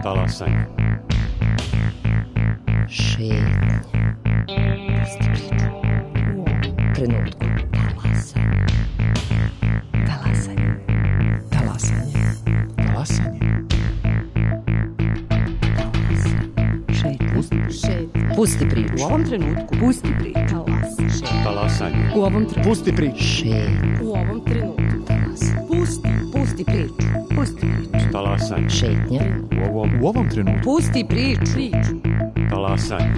Talasanje. Šetnja. Pusti priču. U ovom trenutku. Talasanje. Talasanje. Talasanje. Šetnja. Pusti priču. U ovom trenutku. Pusti priču. Talasanje. U ovom trenutku. Pusti priču. Šetnja. U ovom trenutku. Pusti priču. Pusti priču. Talasanje. Šetnja. U ovom trenutku. Pusti priču. Talasanje.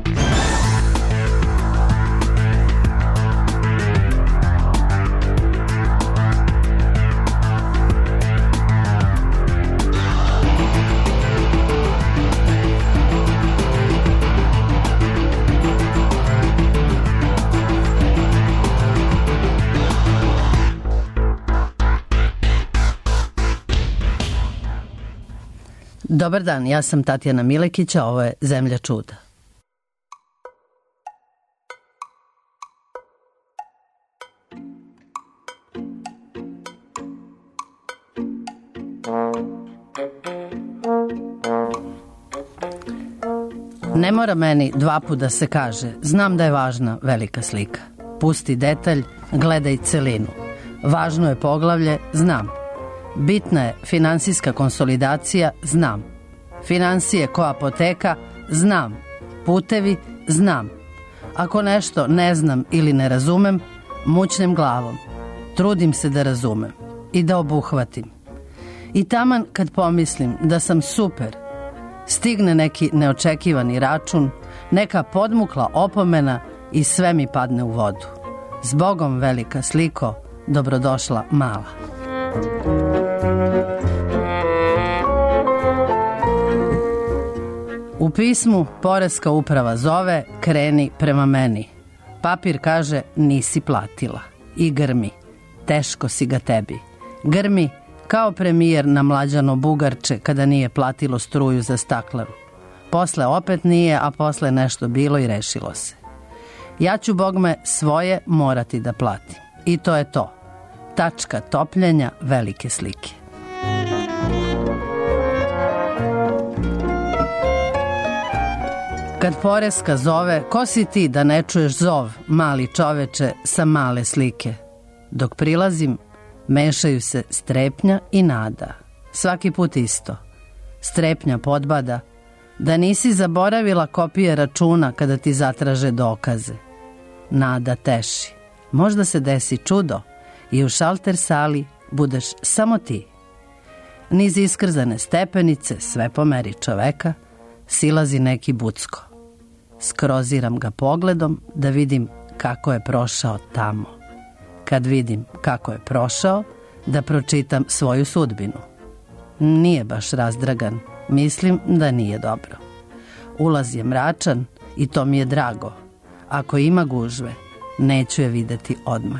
Dobar dan, ja sam Tatjana Milekić, a ovo je Zemlja čuda. Ne mora meni dva put da se kaže, znam da je važna velika slika. Pusti detalj, gledaj celinu. Važno je poglavlje, znam. Bitna je finansijska konsolidacija, znam. Finansije ko apoteka, znam. Putevi, znam. Ako nešto ne znam ili ne razumem, mućnem glavom. Trudim se da razumem i da obuhvatim. I taman kad pomislim da sam super, stigne neki neočekivani račun, neka podmukla opomena i sve mi padne u vodu. Zbogom velika sliko, dobrodošla mala. U pismu Poreska uprava zove, kreni prema meni. Papir kaže nisi platila i grmi, teško si ga tebi. Grmi kao premijer na Mlađano Bugarče kada nije platilo struju za staklar. Posle opet nije, a posle nešto bilo i rešilo se. Ja ću bogme svoje morati da platim. I to je to. Tačka topljenja velike slike. Kad Poreska zove, ko si ti da ne čuješ zov, mali čoveče, sa male slike? Dok prilazim, mešaju se strepnja i nada. Svaki put isto. Strepnja podbada, da nisi zaboravila kopije računa kada ti zatraže dokaze. Nada teši. Možda se desi čudo i u šalter sali budeš samo ti. Niz iskrzane stepenice, sve po meri čoveka, silazi neki bucko. Skroziram ga pogledom da vidim kako je prošao tamo. Kad vidim kako je prošao, da pročitam svoju sudbinu. Nije baš razdragan, mislim da nije dobro. Ulaz je mračan i to mi je drago. Ako ima gužve, neću je videti odmah.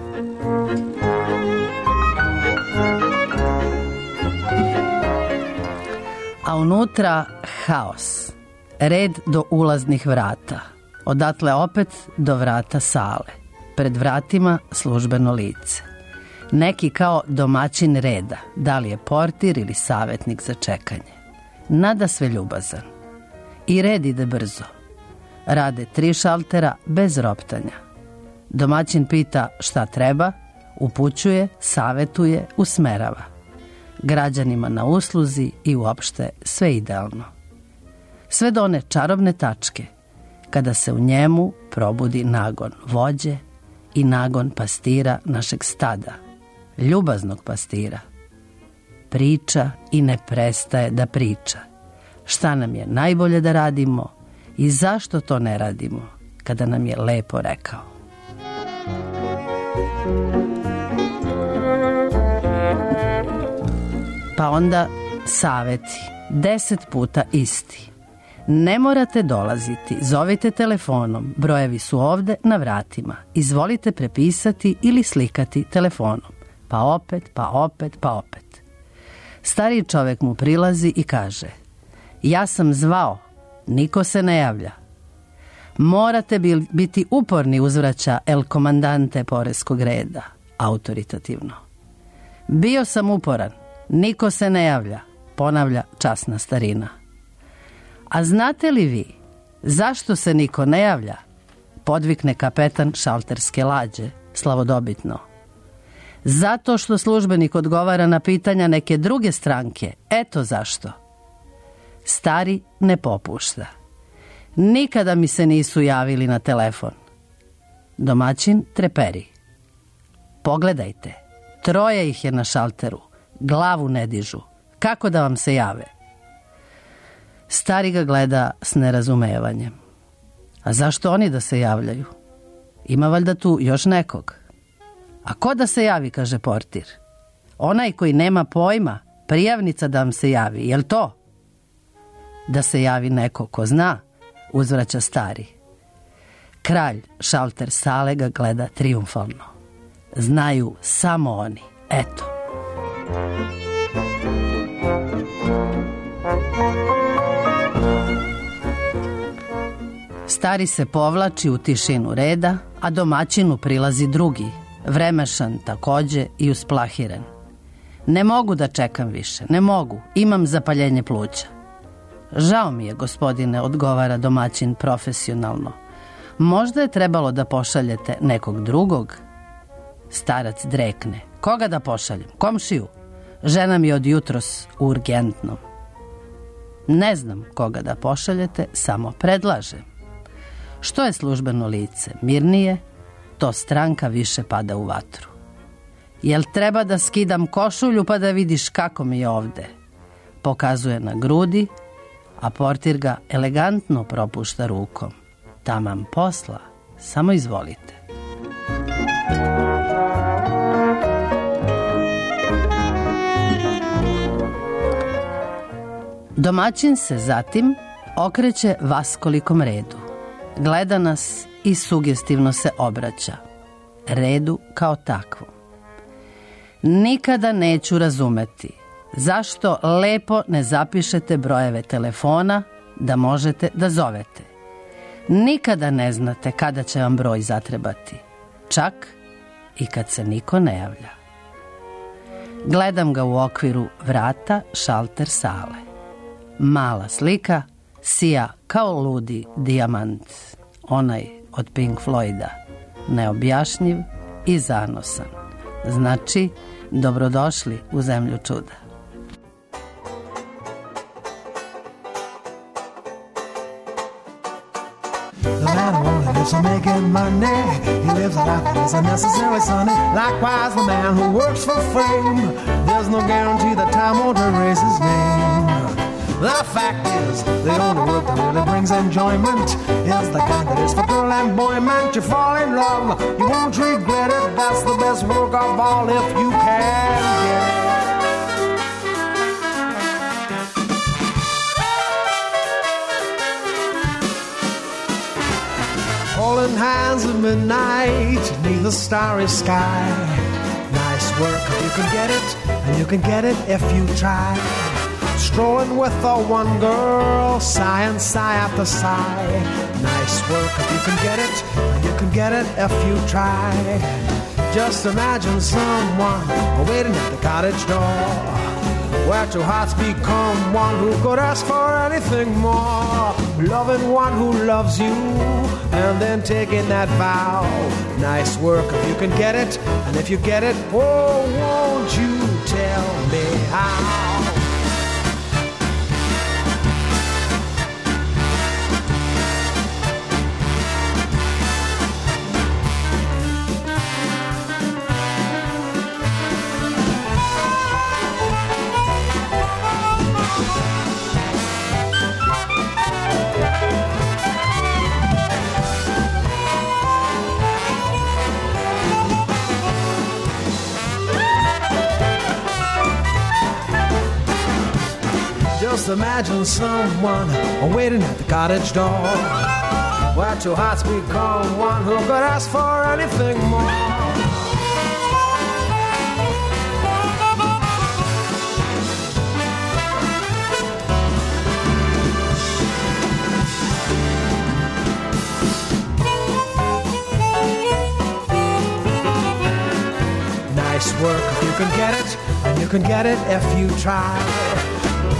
A unutra haos. Red do ulaznih vrata. Odatle opet do vrata sale. Pred vratima službeno lice. Neki kao domaćin reda, da li je portir ili savjetnik za čekanje. Nada sve ljubazan. I red ide brzo. Rade 3 šaltera bez roptanja. Domaćin pita šta treba, upućuje, savjetuje, usmerava. Građanima na usluzi i uopšte sve idealno. Sve do one čarobne tačke, kada se u njemu probudi nagon vođe i nagon pastira našeg stada, ljubaznog pastira. Priča i ne prestaje da priča. Šta nam je najbolje da radimo i zašto to ne radimo, kada nam je lepo rekao. Pa onda saveti, 10 puta isti. Ne morate dolaziti, zovite telefonom, brojevi su ovde na vratima. Izvolite prepisati ili slikati telefonom. Pa opet, pa opet, pa opet. Stariji čovek mu prilazi i kaže: ja sam zvao, niko se ne javlja. Morate biti uporni, uzvraća el komandante poreskog reda, autoritativno. Bio sam uporan, niko se ne javlja. ponavlja časna starina. A znate li vi zašto se niko ne javlja? Podvikne kapetan šalterske lađe, slavodobitno. Zato što službenik odgovara na pitanja neke druge stranke. Eto zašto. Stari ne popušta. Nikada mi se nisu javili na telefon. Domaćin treperi. Pogledajte, 3 ih je na šalteru, glavu ne dižu. Kako da vam se jave? Stari ga gleda s nerazumevanjem. A zašto oni da se javljaju? Ima valjda tu još nekog. A ko da se javi, kaže portir. Onaj koji nema pojma, prijavnica da vam se javi, jel to? Da se javi neko ko zna, uzvraća stari. Kralj šalter sale ga gleda trijumfalno. Znaju samo oni, eto. Stari se povlači u tišinu reda, a domaćinu prilazi drugi, vremešan takođe i usplahiren. Ne mogu da čekam više, ne mogu, imam zapaljenje pluća. Žao mi je, gospodine, odgovara domaćin profesionalno. Možda je trebalo da pošaljete nekog drugog? Starac drekne. Koga da pošaljem? Komšiju? Žena mi od jutros urgentno. Ne znam koga da pošaljete, samo predlažem. Što je službeno lice mirnije, to stranka više pada u vatru. Jel treba da skidam košulju pa da vidiš kako mi je ovde? Pokazuje na grudi, a portir ga elegantno propušta rukom. Taman posla, samo izvolite. Domaćin se zatim okreće vaskolikom redu. Gleda nas i sugestivno se obraća. Redu kao takvom. Nikada neću razumeti zašto lepo ne zapišete brojeve telefona da možete da zovete. Nikada ne znate kada će vam broj zatrebati. Čak i kad se niko ne javlja. Gledam ga u okviru vrata šalter sale. Mala slika sija kao ludi dijamant. Onaj od Pink Floyda. Neobjašnjiv i zanosan. Znači, dobrodošli u zemlju čuda. The man who only lives for making money, he lives a life that is unnecessary, sonny. Likewise, the man who works for fame, there's no guarantee that time won't erase his name. The fact is, the only work that really brings enjoyment is the kind that is for girl and boy. Man, you fall in love, you won't regret it. That's the best work of all if you can get it. Holding hands at midnight beneath the starry sky. Nice work if you can get it, and you can get it if you try. Strolling with the one girl, sigh and sigh after sigh. Nice work if you can get it, and you can get it if you try. Just imagine someone waiting at the cottage door, where two hearts become one who could ask for anything more. Loving one who loves you, and then taking that vow. Nice work if you can get it, and if you get it, oh, won't you tell me how? Just imagine someone waiting at the cottage door, where two hearts become one who could ask for anything more. Nice work if you can get it, and you can get it if you try.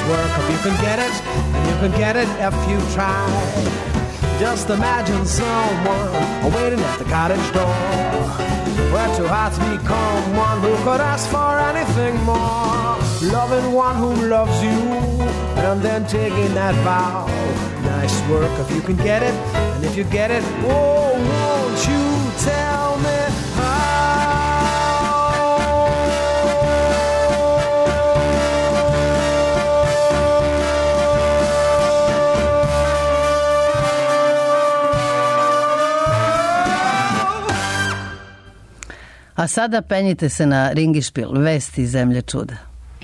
work if you can get it, and you can get it if you try. Just imagine someone waiting at the cottage door, where two hearts become one who could ask for anything more. Loving one who loves you, and then taking that vow. Nice work if you can get it, and if you get it, oh, won't you tell me how? A sada penjite se na Ringišpil, vesti iz zemlje čuda.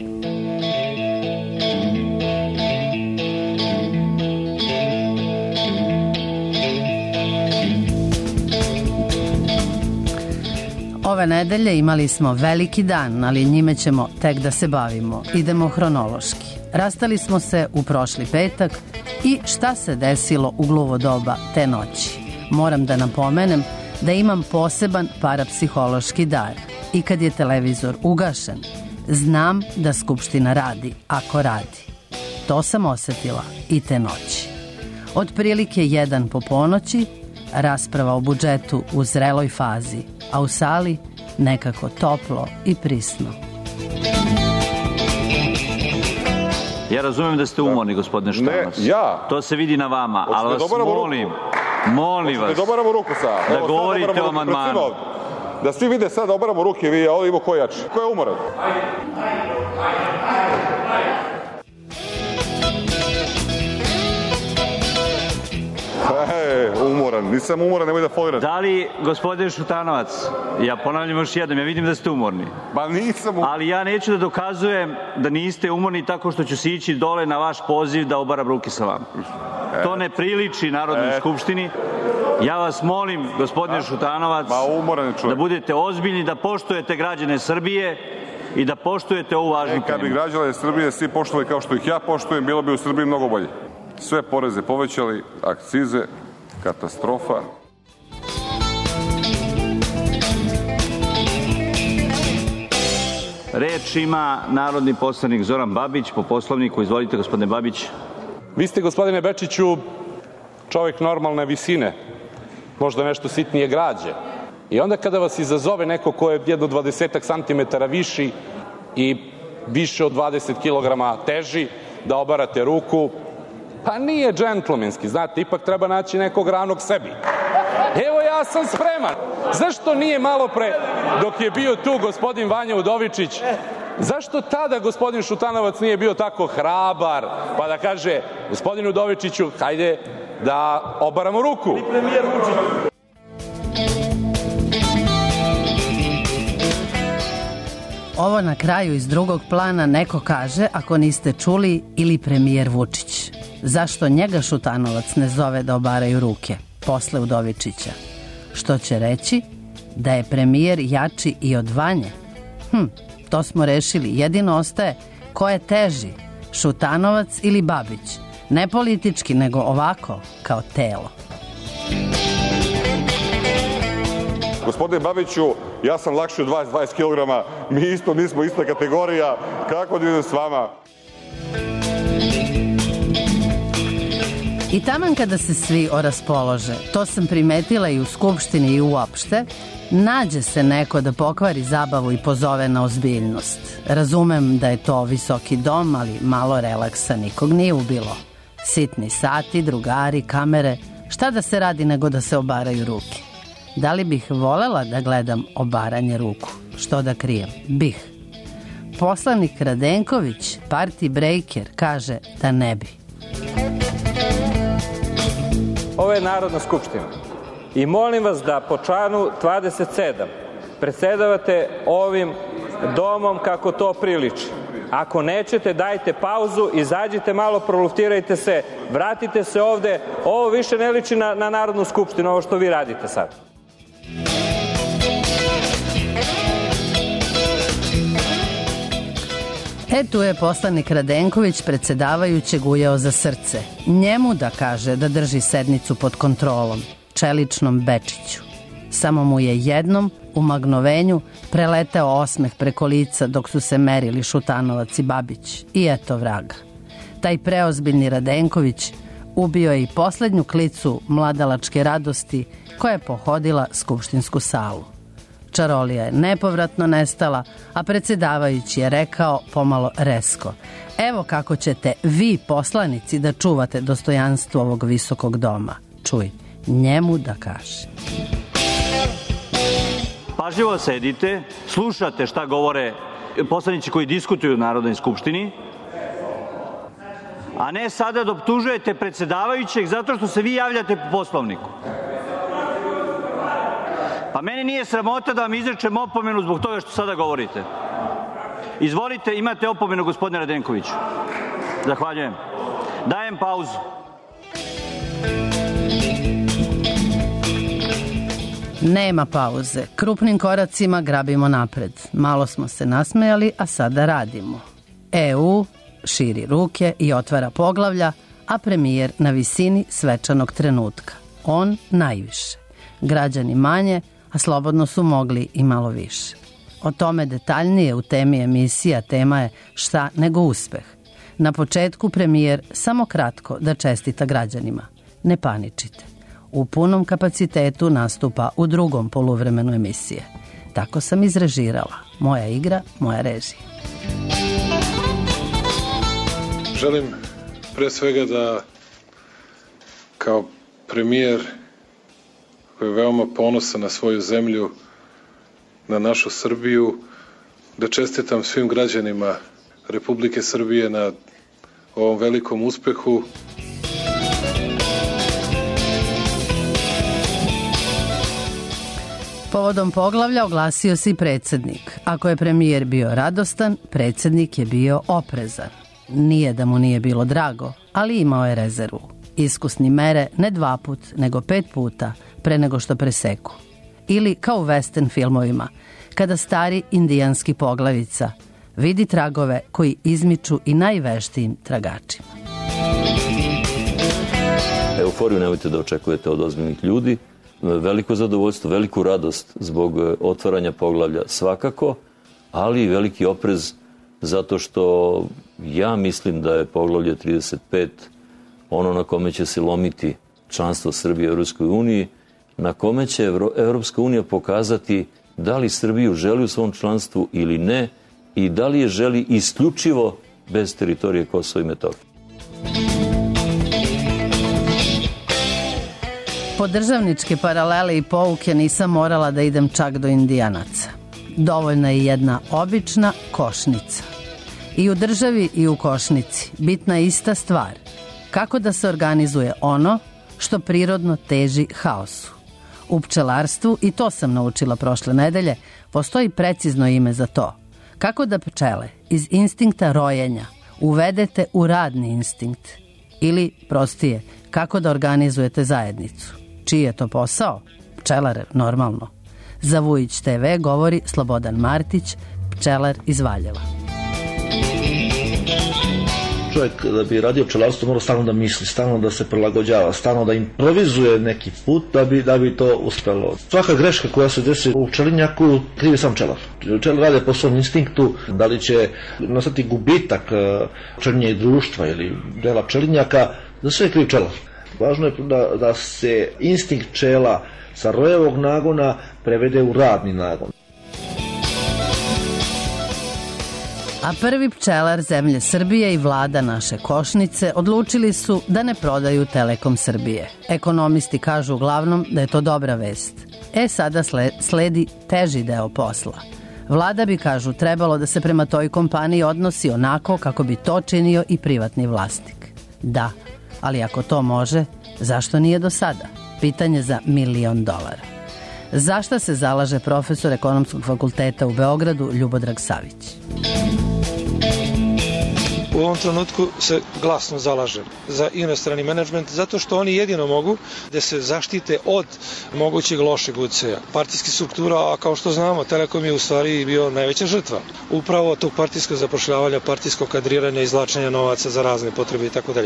Ove nedelje imali smo veliki dan, ali njime ćemo tek da se bavimo. Idemo hronološki. Rastali smo se u prošli petak i šta se desilo u gluvo doba te noći. Moram da napomenem da imam poseban parapsihološki dar i kad je televizor ugašen, znam da Skupština radi ako radi. To sam osetila i te noći. Otprilike 1 po ponoći, rasprava o budžetu u zreloj fazi, a u sali nekako toplo i prisno. Ja razumem da ste umorni, gospodine Šutanovac. Ne, ja. To se vidi na vama, ali vas molim vas, da obaramo ruku sad. Da govorite o amandmanu. Da svi vide sad da obaramo ruke, vi, a ovdje ima ko jači. Ko je umoran? Umoran, nisam umoran, nemoj da folirate. Da li, gospodin Šutanovac, ja ponavljam još jednom, ja vidim da ste umorni. Ba nisam umorni. Ali ja neću da dokazujem da niste umorni tako što ću se ići dole na vaš poziv da obaram ruke sa vama. To ne priliči Narodnoj skupštini. Ja vas molim, gospodine Šutanovac, da budete ozbiljni, da poštujete građane Srbije i da poštujete ovu važnu temu. Kad bi građane Srbije svi poštovali kao što ih ja poštujem, bilo bi u Srbiji mnogo bolje. Sve poreze povećali, akcize, katastrofa. Reč ima narodni poslanik Zoran Babić, po Poslovniku. Izvolite, gospodine Babić. Vi ste, gospodine Bečiću, čovjek normalne visine, možda nešto sitnije građe. I onda kada vas izazove neko ko je jedno 20 santimetara viši i više od 20 kilograma teži, da obarate ruku, pa nije džentlmenski, znate, ipak treba naći nekog ravnog sebi. Evo, ja sam spreman. Zašto nije malo pre, dok je bio tu gospodin Vanja Udovičić, zašto tada gospodin Šutanovac nije bio tako hrabar, pa da kaže, gospodin Udovičiću, hajde da obaramo ruku. Ovo na kraju iz drugog plana neko kaže, ako niste čuli, ili premijer Vučić. Zašto njega Šutanovac ne zove da obaraju ruke posle Udovičića? Što će reći da je premijer jači i od Vanje? To smo rešili. Jedino ostaje ko je teži, Šutanovac ili Babić. Ne politički, nego ovako, kao telo. Gospodine Babiću, ja sam lakši od 20 kilograma, mi isto nismo ista kategorija, kako da idem s vama? I taman kada se svi oraspolože, to sam primetila i u Skupštini i uopšte, nađe se neko da pokvari zabavu i pozove na ozbiljnost. Razumem da je to visoki dom, ali malo relaksa nikog nije ubilo. Sitni sati, drugari, kamere, šta da se radi nego da se obaraju ruke? Da li bih volela da gledam obaranje ruku? Što da krijem? Bih. Poslanik Radenković, party breaker, kaže da ne bi. Ovo je Narodna skupština i molim vas da po članu 27 predsedavate ovim domom kako to priliči. Ako nećete, dajte pauzu, izađite malo, proluftirajte se, vratite se ovde. Ovo više ne liči na Narodnu skupštinu, ovo što vi radite sad. Tu je poslanik Radenković predsedavajućeg ujeo za srce. Njemu da kaže da drži sednicu pod kontrolom, čeličnom Bečiću. Samo mu je jednom, u magnovenju, preleteo osmeh preko lica dok su se merili Šutanovac i Babić. I eto vraga. Taj preozbiljni Radenković ubio je i poslednju klicu mladalačke radosti koja je pohodila skupštinsku salu. Čarolija je nepovratno nestala, a predsjedavajući je rekao pomalo resko: evo kako ćete vi, poslanici, da čuvate dostojanstvo ovog visokog doma. Čuj, njemu da kaže. Pažljivo sedite, slušate šta govore poslanici koji diskutuju u Narodnoj skupštini, a ne sada da optužujete predsjedavajućeg zato što se vi javljate po Poslovniku. Pa meni nije sramota da vam izrečem opomenu zbog toga što sada govorite. Izvolite, imate opomenu, gospodine Radenkoviću. Zahvaljujem. Dajem pauzu. Nema pauze. Krupnim koracima grabimo napred. Malo smo se nasmejali, a sada radimo. EU širi ruke i otvara poglavlja, a premijer na visini svečanog trenutka. On najviše. Građani manje, a slobodno su mogli i malo više. O tome detaljnije u temi emisija. Tema je šta nego uspeh. Na početku premijer samo kratko da čestita građanima. Ne paničite. U punom kapacitetu nastupa u drugom poluvremenu emisije. Tako sam izrežirala. Moja igra, moja režija. Želim pre svega da kao premijer koji je veoma ponosan na svoju zemlju, na našu Srbiju, da čestitam svim građanima Republike Srbije na ovom velikom uspehu. Povodom poglavlja oglasio se i predsjednik. Ako je premijer bio radostan, predsjednik je bio oprezan. Nije da mu nije bilo drago, ali imao je rezervu. Iskusni mere ne 2 put, nego 5 puta pre nego što preseku. Ili kao u western filmovima, kada stari indijanski poglavica vidi tragove koji izmiču i najveštijim tragačima. Euforiju nemojte da očekujete od ozbiljnih ljudi. Veliko zadovoljstvo, veliku radost zbog otvaranja poglavlja svakako, ali i veliki oprez zato što ja mislim da je poglavlje 35 ono na kome će se lomiti članstvo Srbije u Europskoj uniji, na kome će Europska unija pokazati da li Srbiju želi u svom članstvu ili ne i da li je želi isključivo bez teritorije Kosova i Metohije. Po državničke paralele i pouke nisam morala da idem čak do Indijanaca. Dovoljna je jedna obična košnica. I u državi i u košnici bitna je ista stvar. Kako da se organizuje ono što prirodno teži haosu. U pčelarstvu, i to sam naučila prošle nedelje, postoji precizno ime za to. Kako da pčele iz instinkta rojenja uvedete u radni instinkt? Ili, prostije, kako da organizujete zajednicu? Čiji je to posao? Pčelar, normalno. Za Vujić TV govori Slobodan Martić, pčelar iz Valjeva. Čovjek da bi radio pčelarstvo mora stalno da misli, stalno da se prilagođava, stalno da improvizuje neki put da bi to uspelo. Svaka greška koja se desi u pčelinjaku krivi sam pčelar. Pčelar rade po svom instinktu, da li će nastati gubitak pčelinje i društva ili dela pčelinjaka, za sve je kriv pčelar. Važno je da se instinkt pčela sa rojevog nagona prevede u radni nagon. A prvi pčelar zemlje Srbije i vlada naše košnice odlučili su da ne prodaju Telekom Srbije. Ekonomisti kažu uglavnom da je to dobra vest. Sada sledi teži deo posla. Vlada bi, kažu, trebalo da se prema toj kompaniji odnosi onako kako bi to činio i privatni vlasnik. Da, ali ako to može, zašto nije do sada? Pitanje za $1 milion. Zašta se zalaže profesor Ekonomskog fakulteta u Beogradu Ljubodrag Savić? U ovom trenutku se glasno zalažem za inostrani menadžment zato što oni jedino mogu da se zaštite od mogućeg lošeg uticaja partijskih struktura, a kao što znamo Telekom je u stvari bio najveća žrtva upravo tog partijskog zapošljavanja, partijskog kadriranja, izvlačenja novaca za razne potrebe i tako dalje.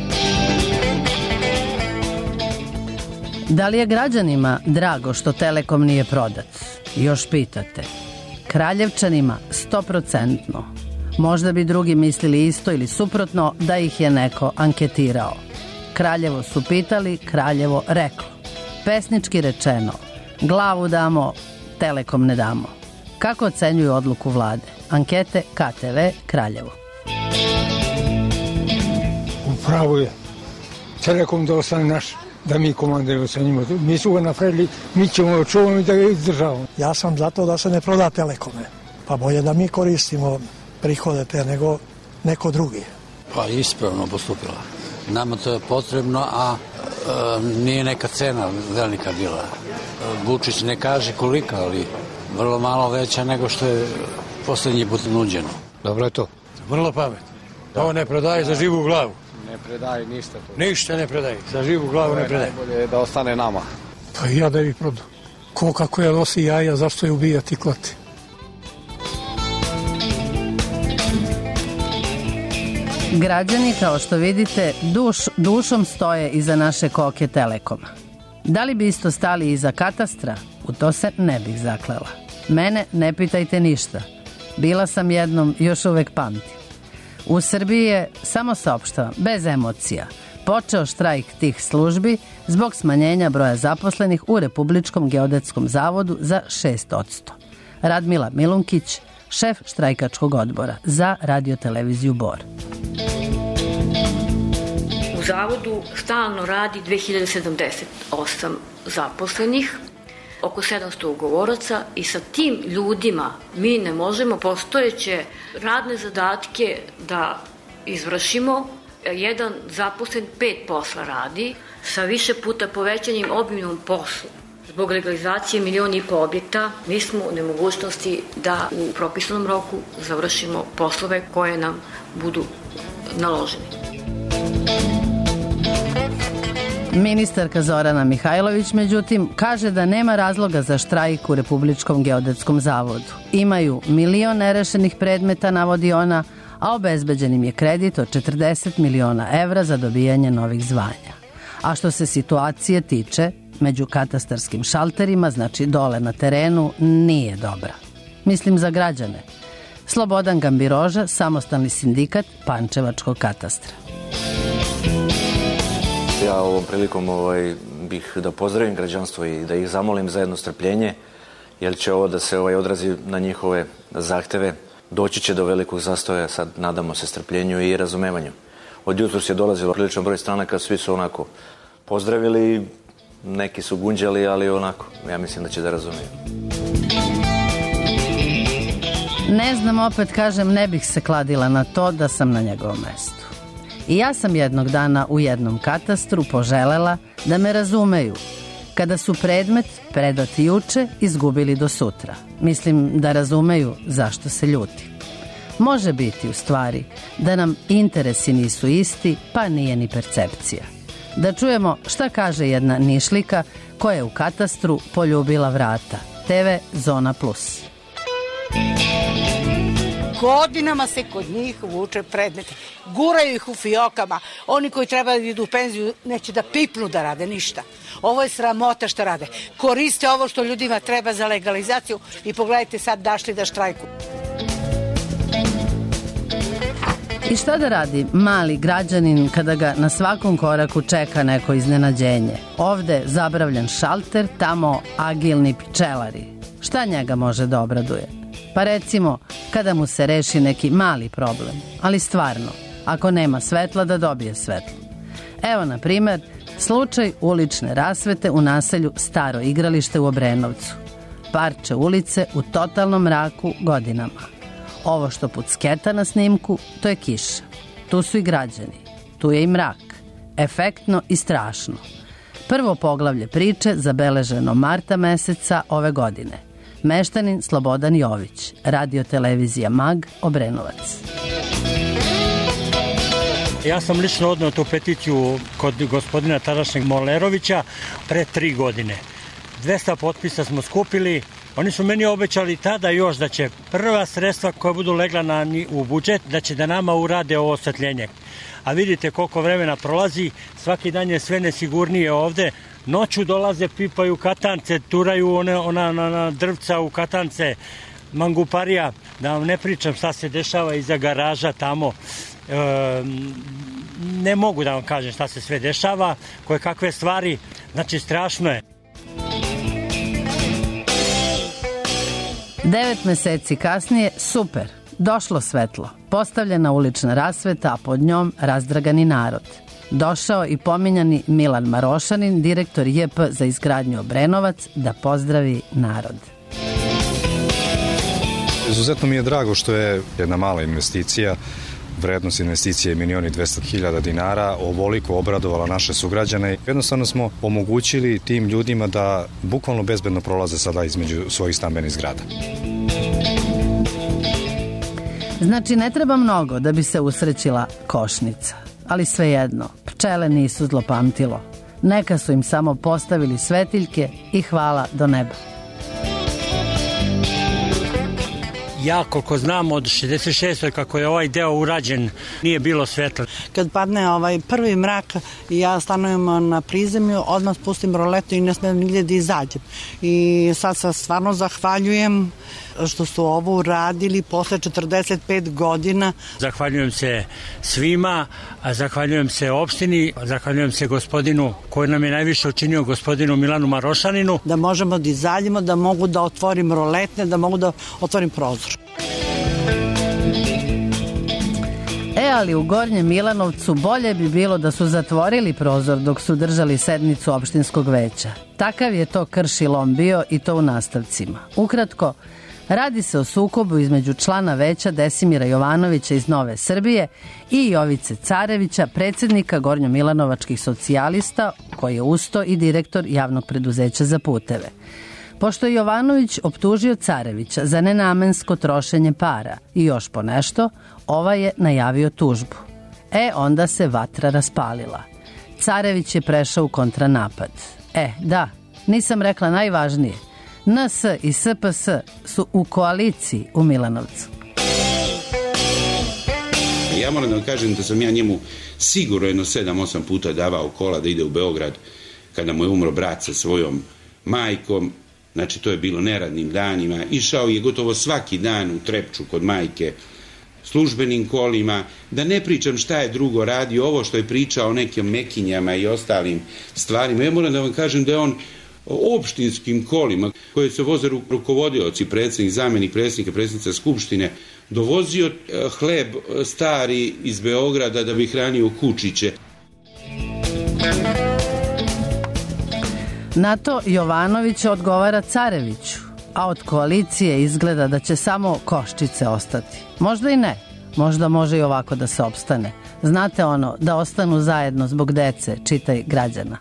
Da li je građanima drago što Telekom nije prodat? Još pitate. Kraljevčanima 100%. Možda bi drugi mislili isto ili suprotno da ih je neko anketirao. Kraljevo su pitali, Kraljevo reklo. Pesnički rečeno, glavu damo, Telekom ne damo. Kako ocenjuju odluku vlade? Ankete KTV Kraljevo. Upravo je. Telekom da ostane naš, da mi komandujemo sa njima. Mi su ga napravili, mi ćemo ga čuvati i da ga izdržavamo. Ja sam zato da se ne proda Telekome. Pa bolje da mi koristimo prihode te nego neko drugi. Pa ispravno postupila. Nama to je potrebno, a nije neka cena velika bila. Vučić ne kaže kolika, ali vrlo malo veća nego što je poslednji put nuđeno. Dobro je to. Vrlo pametno. Ovo ne prodaje za živu glavu. Ne predaje ništa to. Ništa ne predaje. Za živu glavu ne predaje. Najbolje je da ostane nama. Pa ja da bih prodao. Ko kako je nosi jaja, zašto je ubijati i klati? Građani, kao što vidite, dušom stoje iza naše koke Telekoma. Da li bi isto stali iza katastra? U to se ne bih zaklela. Mene ne pitajte ništa. Bila sam jednom, još uvek pamtim. U Srbiji je, samo saopštavam, bez emocija, počeo štrajk tih službi zbog smanjenja broja zaposlenih u Republičkom geodetskom zavodu za 6%. Radmila Milunkić, šef štrajkačkog odbora za Radio-televiziju Bor. U zavodu stalno radi 2078 zaposlenih, oko 700 ugovoraca i sa tim ljudima mi ne možemo postojeće radne zadatke da izvršimo. Jedan zaposlen 5 posla radi sa više puta povećanim obimom poslu. Zbog legalizacije 1,5 miliona objekta mi smo u nemogućnosti da u propisanom roku završimo poslove koje nam budu naloženi. Ministarka Zorana Mihajlović, međutim, kaže da nema razloga za štrajk u Republičkom geodetskom zavodu. Imaju 1 milion nerešenih predmeta, navodi ona, a obezbeđen je kredit od 40 miliona evra za dobijanje novih zvanja. A što se situacije tiče, među katastarskim šalterima, znači dole na terenu, nije dobra. Mislim za građane. Slobodan Gambiroža, samostalni sindikat Pančevačkog katastra. Ja ovom prilikom bih da pozdravim građanstvo i da ih zamolim za jedno strpljenje, jer će ovo da se odrazi na njihove zahteve. Doći će do velikog zastoja, sad nadamo se strpljenju i razumevanju. Od jutros je dolazilo priličan broj stranaka, svi su onako pozdravili, neki su gunđali, ali onako, ja mislim da će da razumeju. Ne znam, opet kažem, ne bih se kladila na to da sam na njegovom mestu. I ja sam jednog dana u jednom katastru poželela da me razumeju, kada su predmet predati juče izgubili do sutra. Mislim da razumeju zašto se ljuti. Može biti u stvari da nam interesi nisu isti, pa nije ni percepcija. Da čujemo šta kaže jedna Nišlika koja je u katastru poljubila vrata. TV Zona Plus. Godinama se kod njih vuče predmeti. Guraju ih u fiokama. Oni koji treba da idu u penziju neće da pipnu da rade ništa. Ovo je sramota što rade. Koriste ovo što ljudima treba za legalizaciju i pogledajte sad dašli da štrajku. I šta da radi mali građanin kada ga na svakom koraku čeka neko iznenađenje? Ovde zabravljen šalter, tamo agilni pčelari. Šta njega može da obraduje? Pa recimo, kada mu se reši neki mali problem, ali stvarno, ako nema svetla, da dobije svetlo. Evo, na primer, slučaj ulične rasvete u naselju Staro igralište u Obrenovcu. Parče ulice u totalnom mraku godinama. Ovo što pucketa na snimku, to je kiša. Tu su i građani. Tu je i mrak. Efektno i strašno. Prvo poglavlje priče zabeleženo marta meseca ove godine. Meštanin Slobodan Jović, Radio-televizija Mag, Obrenovac. Ja sam lično odneo tu peticiju kod gospodina tadašnjeg Molerovića pre 3 godine. 200 potpisa smo skupili. Oni su meni obećali tada još da će prva sredstva koja budu legla u budžet, da će da nama urade ovo osvetljenje. A vidite koliko vremena prolazi, svaki dan je sve nesigurnije ovde. Noću dolaze, pipaju katance, turaju ona drvca u katance. manguparija, da vam ne pričam šta se dešava iza garaža tamo. Ne mogu da vam kažem šta se sve dešava, koje kakve stvari, znači strašno je. 9 meseci kasnije, super, došlo svetlo, postavljena ulična rasveta, a pod njom razdragani narod. Došao i pominjani Milan Marošanin, direktor JP za izgradnju Obrenovac, da pozdravi narod. Izuzetno mi je drago što je jedna mala investicija, vrednost investicije je 1.200.000 dinara, ovoliko obradovala naše sugrađane. Jednostavno smo omogućili tim ljudima da bukvalno bezbedno prolaze sada između svojih stambenih zgrada. Znači, ne treba mnogo da bi se usrećila košnica. Ali svejedno, pčele nisu zlopamtilo. Neka su im samo postavili svetiljke i hvala do neba. Ja koliko znam od 66. kako je ovaj deo urađen nije bilo svetla. Kad padne prvi mrak i ja stanujem na prizemlju, odmah spustim roletu i ne smijem nigdje da izađem. I sad se stvarno zahvaljujem što su ovo uradili posle 45 godina. Zahvaljujem se svima, zahvaljujem se opštini, zahvaljujem se gospodinu koji nam je najviše učinio, gospodinu Milanu Marošaninu. Da možemo da izađemo, da mogu da otvorim roletne, da mogu da otvorim prozor. Ali u Gornjem Milanovcu bolje bi bilo da su zatvorili prozor dok su držali sednicu opštinskog veća. Takav je to krš i lom bio i to u nastavcima. Ukratko, radi se o sukobu između člana veća Desimira Jovanovića iz Nove Srbije i Jovice Carevića, predsjednika Gornjomilanovačkih socijalista, koji je usto i direktor javnog preduzeća za puteve. Pošto je Jovanović optužio Carevića za nenamensko trošenje para i još po nešto, ovaj je najavio tužbu. Onda se vatra raspalila. Carević je prešao u kontranapad. Da, nisam rekla najvažnije. NS i SPS su u koaliciji u Milanovcu. Ja moram da vam kažem da sam ja njemu sigurno jedno 7-8 puta davao kola da ide u Beograd kada mu je umro brat sa svojom majkom. Znači, to je bilo neradnim danima. Išao je gotovo svaki dan u Trepču kod majke službenim kolima. Da ne pričam šta je drugo radio, ovo što je pričao o nekim mekinjama i ostalim stvarima. Ja moram da vam kažem da je on opštinskim kolima koje se voze rukovodioci, predsjednik, zamenik predsjednika, predsjednica Skupštine, dovozio hleb stari iz Beograda da bi hranio kučiće. Na to Jovanović odgovara Careviću, a od koalicije izgleda da će samo koščice ostati. Možda i ne, možda može i ovako da se opstane. Znate ono, da ostanu zajedno zbog dece, čitaj građana.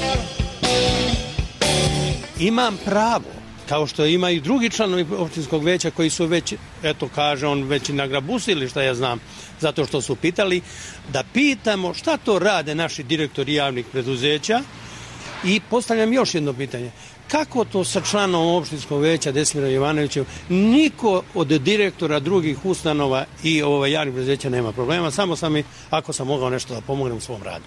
Imam pravo, kao što ima i drugi članovi opštinskog veća koji su već, eto kaže on, već nagrabusili šta ja znam, zato što su pitali, da pitamo šta to rade naši direktori javnih preduzeća. I postavljam još jedno pitanje. Kako to sa članom opštinskog veća Desimirom Jovanovićem niko od direktora drugih ustanova i javnih preduzeća nema problema, samo sam ako sam mogao nešto da pomognem u svom radu.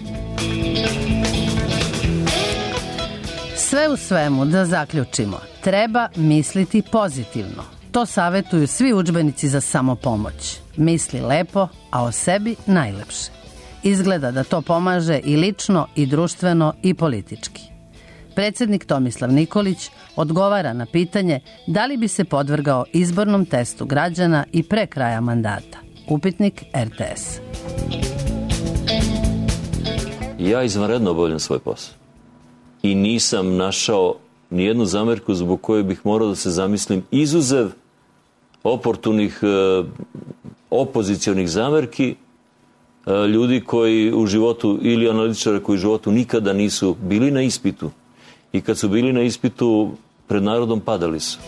Sve u svemu, da zaključimo, treba misliti pozitivno. To savjetuju svi udžbenici za samopomoć. Misli lepo, a o sebi najlepše. Izgleda da to pomaže i lično, i društveno, i politički. Predsjednik Tomislav Nikolić odgovara na pitanje da li bi se podvrgao izbornom testu građana i pre kraja mandata. Upitnik RTS. Ja izvanredno obavljam svoj posao. I nisam našao nijednu zamerku zbog koje bih morao da se zamislim, izuzev oportunih opozicionih zamerki ljudi koji u životu, ili analitičara koji u životu nikada nisu bili na ispitu. I kad su bili na ispitu, pred narodom padali su.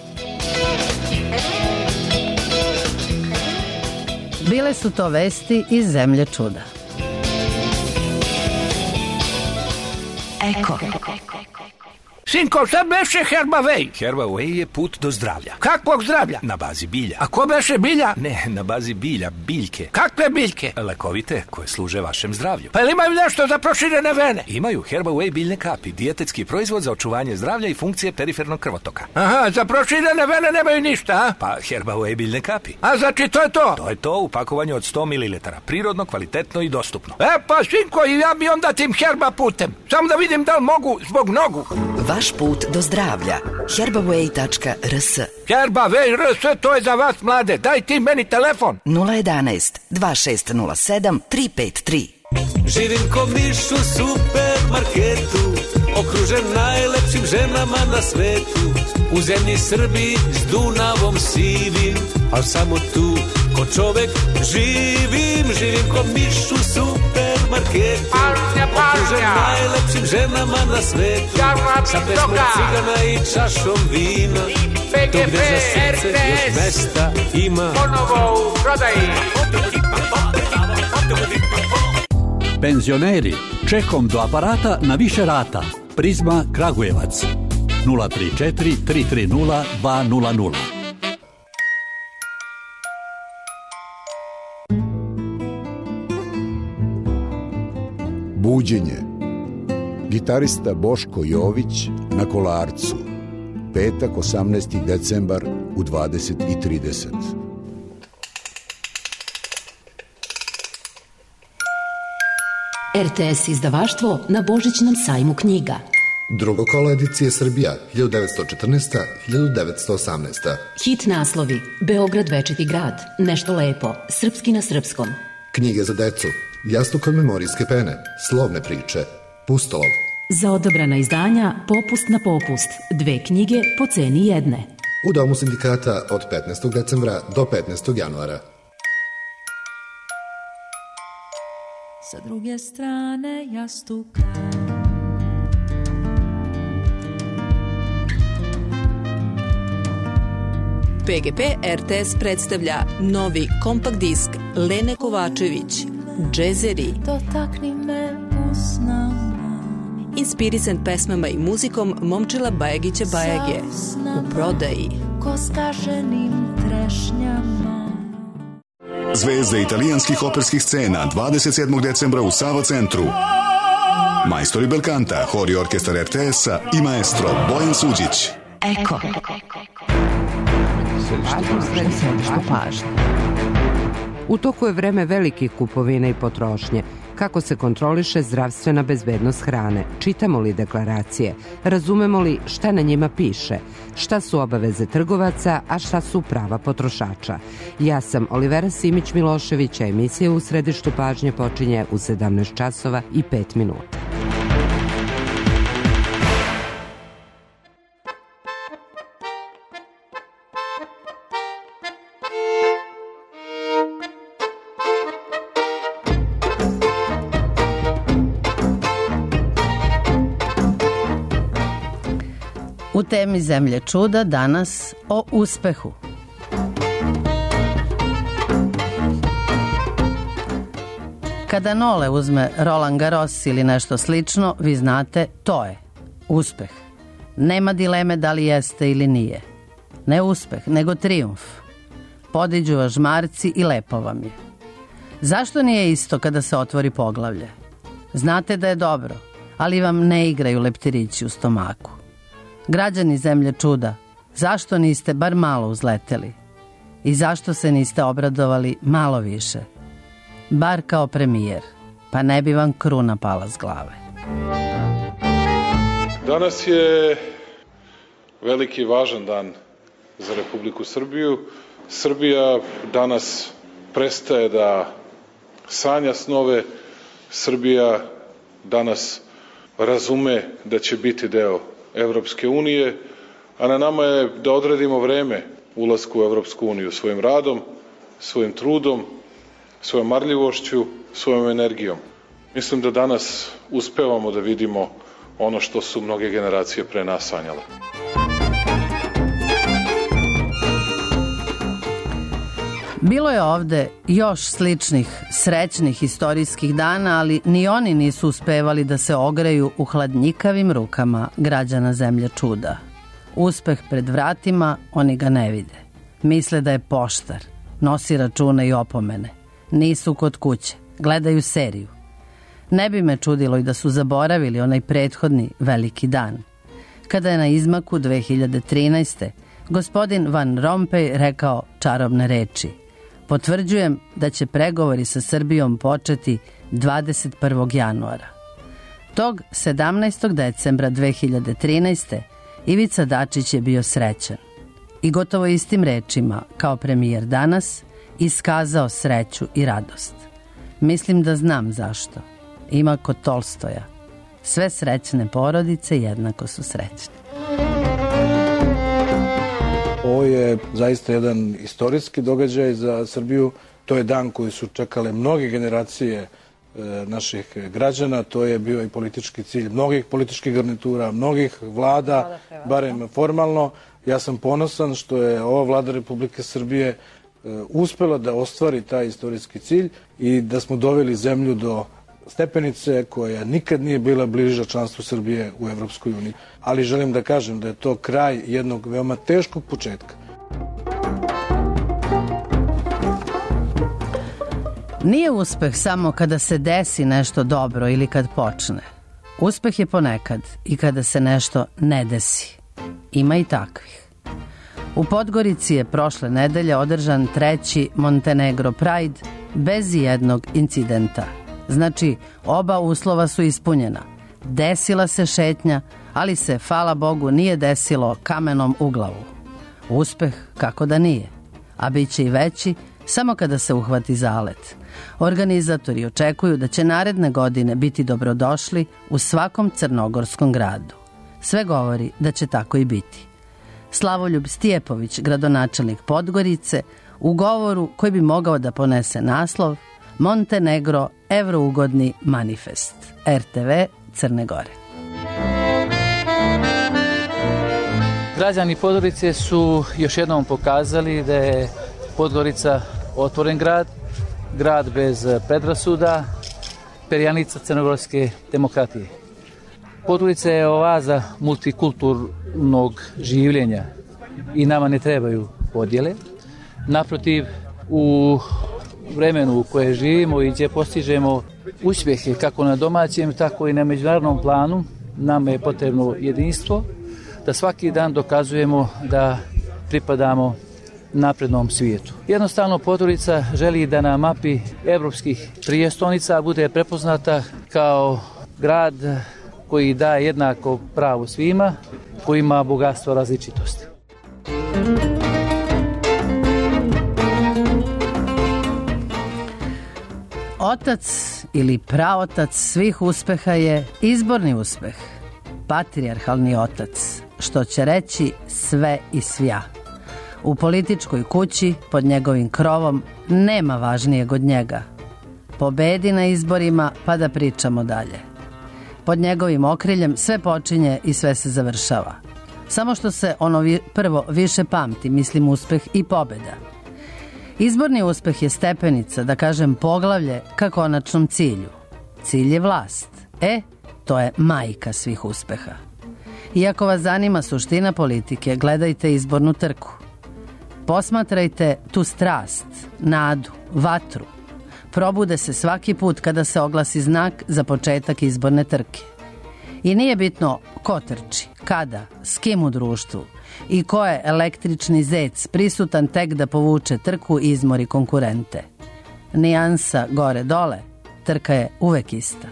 Bile su to vesti iz zemlje čuda. Eko. Sinko, šta beše Herbaway? Herbaway je put do zdravlja. Kakvog zdravlja? Na bazi bilja. A ko beše bilja? Ne, na bazi bilja, biljke. Kakve biljke? Lekovite, koje služe vašem zdravlju. Pa ili imaju nešto za proširene vene? Imaju Herbaway biljne kapi, dijetetski proizvod za očuvanje zdravlja i funkcije perifernog krvotoka. Aha, za proširene vene nemaju ništa, a? Pa Herbaway biljne kapi. A znači to je to? To je to u pakovanju od 100 ml. Prirodno, kvalitetno i dostupno. Pa Sinko, i ja bi onda tim Herba putem. Samo da vidim da li mogu zbog nogu. Vaš put do zdravlja. Herbaway.rs. Herbaway.rs, to je za vas mlade. Daj ti meni telefon. 011 2607 353. Živim ko miš u supermarketu, okružen najlepšim ženama na svetu. U zemlji Srbiji s Dunavom sivim, al samo tu ko čovek živim. Živim ko miš u supermarketu, okružen najlepšim ženama na svetu. Sa pesmom cigana i čašom vina, tu gde za srce još mesta ima. Ponovo u prodaji. Penzioneri, čekom do aparata na više rata. Prizma Kragujevac 034 330 200. Buđenje. Gitarista Boško Jović na Kolarcu. Petak 18. decembar u 20:30. RTS izdavaštvo na Božićnom sajmu knjiga. Drugo kolo edicije Srbija 1914-1918. Hit naslovi: Beograd večiti grad, Nešto lepo, Srpski na srpskom. Knjige za decu, Jastuk od memorijske pene, Slovne priče, Pustolov. Za odabrana izdanja Popust na popust, 2 knjige po ceni jedne. U Domu sindikata od 15. decembra do 15. januara. Sa druge strane jastuka. PGP RTS predstavlja novi kompakt disk Lene Kovačević, Džezeri. Dotakni me usnama. Inspirisan pesmama i muzikom Momčila Bajagića Bajage. U prodaji. Ko skaženim trešnjama. Zvezde italijanskih operskih scena 27. decembra u Sava centru. Majstori belkanta, hor i orkestar RTS-a i maestro Bojan Suđić. Eko. U toku je vreme velikih kupovina i potrošnje. Kako se kontroliše zdravstvena bezbednost hrane? Čitamo li deklaracije? Razumemo li šta na njima piše? Šta su obaveze trgovaca, a šta su prava potrošača? Ja sam Olivera Simić-Milošević, a emisija U središtu pažnje počinje u 17 časova i 5 minuta. U temi Zemlje čuda danas o uspehu. Kada Nole uzme Roland Garros ili nešto slično, vi znate, to je uspeh. Nema dileme da li jeste ili nije. Ne uspeh, nego trijumf. Podiđu vas žmarci i lepo vam je. Zašto nije isto kada se otvori poglavlje? Znate da je dobro, ali vam ne igraju leptirići u stomaku. Građani Zemlje čuda, zašto niste bar malo uzleteli? I zašto se niste obradovali malo više? Bar kao premijer, pa ne bi vam kruna pala s glave. Danas je veliki i važan dan za Republiku Srbiju. Srbija danas prestaje da sanja snove. Srbija danas razume da će biti deo Evropske unije, a na nama je da odredimo vreme ulasku u Evropsku uniju svojim radom, svojim trudom, svojom marljivošću, svojom energijom. Mislim da danas uspevamo da vidimo ono što su mnoge generacije pre nas sanjale. Bilo je ovde još sličnih, srećnih istorijskih dana, ali ni oni nisu uspevali da se ogreju u hladnjikavim rukama građana zemlje čuda. Uspeh pred vratima, oni ga ne vide. Misle da je poštar, nosi račune i opomene. Nisu kod kuće, gledaju seriju. Ne bi me čudilo i da su zaboravili onaj prethodni veliki dan, kada je na izmaku 2013. gospodin Van Rompuy rekao čarobne reči: potvrđujem da će pregovori sa Srbijom početi 21. januara. Tog 17. decembra 2013. Ivica Dačić je bio srećan i gotovo istim rečima kao premijer danas iskazao sreću i radost. Mislim da znam zašto. Ima kod Tolstoja: sve srećne porodice jednako su srećne. Ovo je zaista jedan istorijski događaj za Srbiju. To je dan koji su čekale mnoge generacije naših građana. To je bio i politički cilj mnogih političkih garnitura, mnogih vlada, barem formalno. Ja sam ponosan što je ova vlada Republike Srbije uspela da ostvari taj istorijski cilj i da smo doveli zemlju do stepenice koja nikad nije bila bliža članstvu Srbije u Evropskoj uniji. Ali želim da kažem da je to kraj jednog veoma teškog početka. Nije uspeh samo kada se desi nešto dobro ili kad počne. Uspeh je ponekad i kada se nešto ne desi. Ima i takvih. U Podgorici je prošle nedelje održan 3. Montenegro Pride bez jednog incidenta. Znači, oba uslova su ispunjena. Desila se šetnja, ali se, hvala Bogu, nije desilo kamenom u glavu. Uspeh, kako da nije. A bit će i veći samo kada se uhvati zalet. Organizatori očekuju da će naredne godine biti dobrodošli u svakom crnogorskom gradu. Sve govori da će tako i biti. Slavoljub Stjepović, gradonačelnik Podgorice, u govoru koji bi mogao da ponese naslov Montenegro evrougodni manifest. RTV Crne Gore. Građani Podgorice su još jednom pokazali da je Podgorica otvoren grad, grad bez predrasuda, perjanica crnogorske demokratije. Podgorica je oaza multikulturnog življenja i nama ne trebaju podjele. Naprotiv, u vremenu u koje živimo i gdje postižemo uspjehe kako na domaćem, tako i na međunarodnom planu, nama je potrebno jedinstvo, da svaki dan dokazujemo da pripadamo naprednom svijetu. Jednostavno, Podgorica želi da na mapi evropskih prijestolnica bude prepoznata kao grad koji daje jednako pravo svima, koji ima bogatstvo različitosti. Otac ili praotac svih uspeha je izborni uspeh, patrijarhalni otac, što će reći sve i svja. U političkoj kući, pod njegovim krovom, nema važnijeg od njega. Pobedi na izborima, pa da pričamo dalje. Pod njegovim okriljem sve počinje i sve se završava. Samo što se ono prvo više pamti, mislim uspeh i pobeda. Izborni uspeh je stepenica, da kažem poglavlje, ka konačnom cilju. Cilj je vlast. To je majka svih uspeha. Iako vas zanima suština politike, gledajte izbornu trku. Posmatrajte tu strast, nadu, vatru. Probude se svaki put kada se oglasi znak za početak izborne trke. I nije bitno ko trči, kada, s kim u društvu i ko je električni zec prisutan tek da povuče trku i izmori konkurente. Nijansa gore-dole, trka je uvek ista.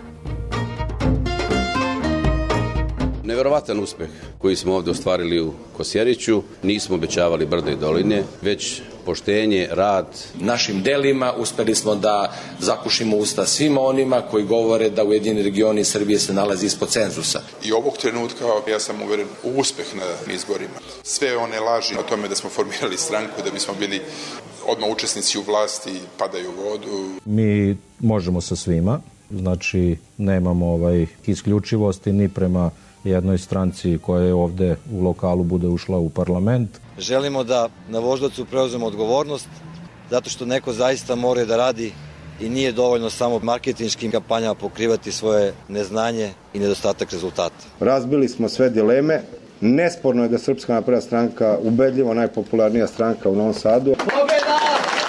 Neverovatan uspeh koji smo ovdje ostvarili u Kosjeriću. Nismo obećavali brda i doline, već poštenje, rad. Našim delima uspeli smo da zakušimo usta svima onima koji govore da Ujedinjeni regioni Srbije se nalazi ispod cenzusa. I ovog trenutka ja sam uveren u uspeh na izborima. Sve one laži o tome da smo formirali stranku, da bismo bili odmah učesnici u vlasti, padaju u vodu. Mi možemo sa svima, znači nemamo isključivosti ni prema jednoj stranci koja je ovde u lokalu bude ušla u parlament. Želimo da na Voždovcu preuzmemo odgovornost zato što neko zaista mora da radi i nije dovoljno samo marketinškim kampanjama pokrivati svoje neznanje i nedostatak rezultata. Razbili smo sve dileme. Nesporno je da Srpska napredna stranka ubedljivo najpopularnija stranka u Novom Sadu. Pobjeda!